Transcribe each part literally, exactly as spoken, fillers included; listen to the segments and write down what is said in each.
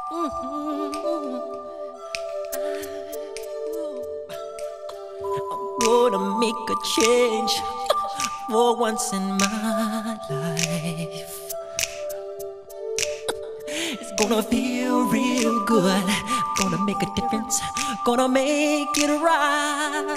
Mhm. I'm gonna make a change for once in my life. It's gonna feel real good. Gonna make a difference. Gonna make it right.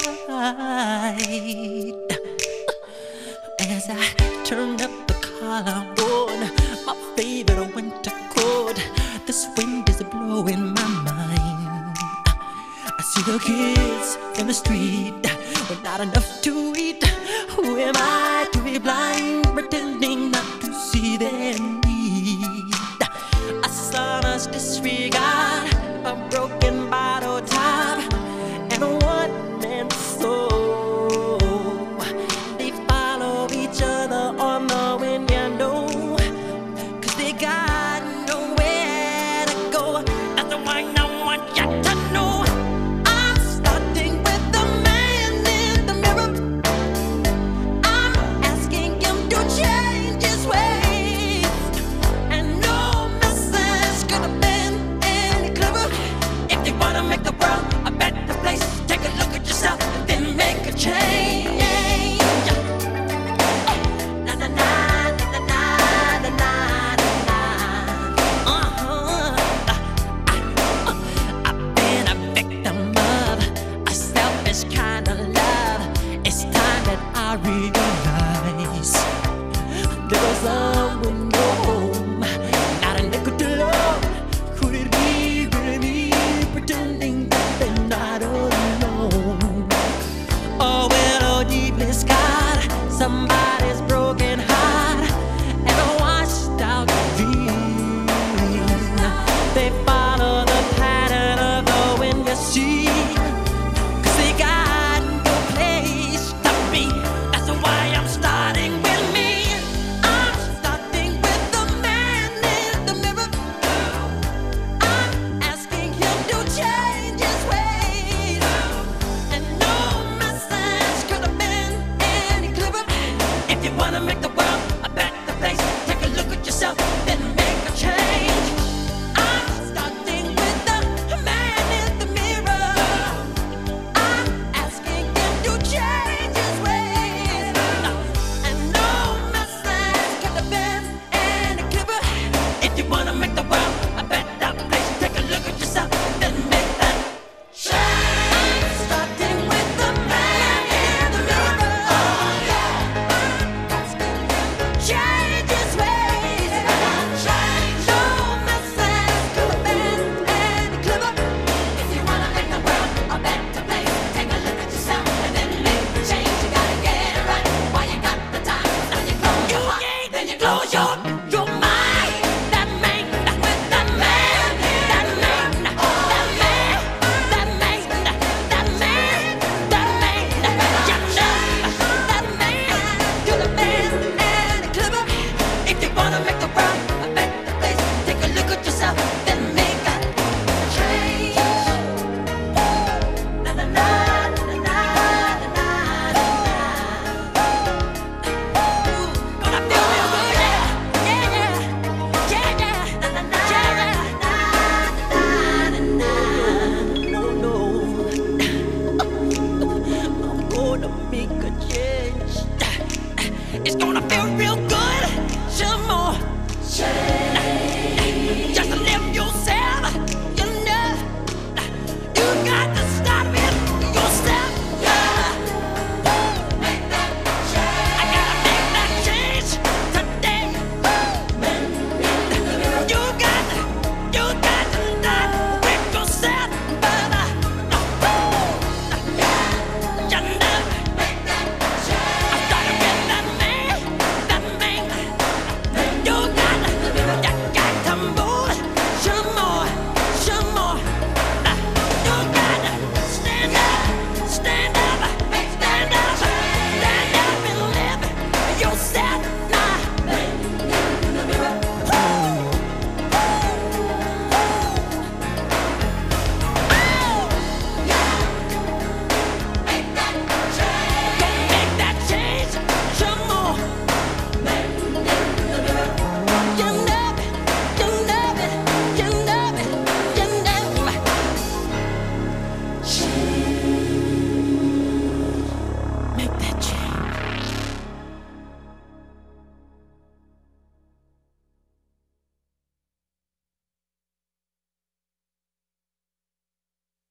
As I turn up the collar on my favorite winter coat, this wind is blowing my mind. I see the kids in the street with not enough to eat. Who am I to be blind, pretending not to see their need? A sonorous disregard, a broken bottle top, and a one-man soul. They follow each other on the wind, you know, 'cause they got nowhere to go. That's the one I want you to know. I'm starting with the man in the mirror. I'm asking him to change his ways, and no message could have been any clearer. If you wanna make the world a better place, take a look at yourself and then make a change. Na na na na na na na na. Uh-huh. I've been a victim of a selfish kind of love. It's time that I realize there was someone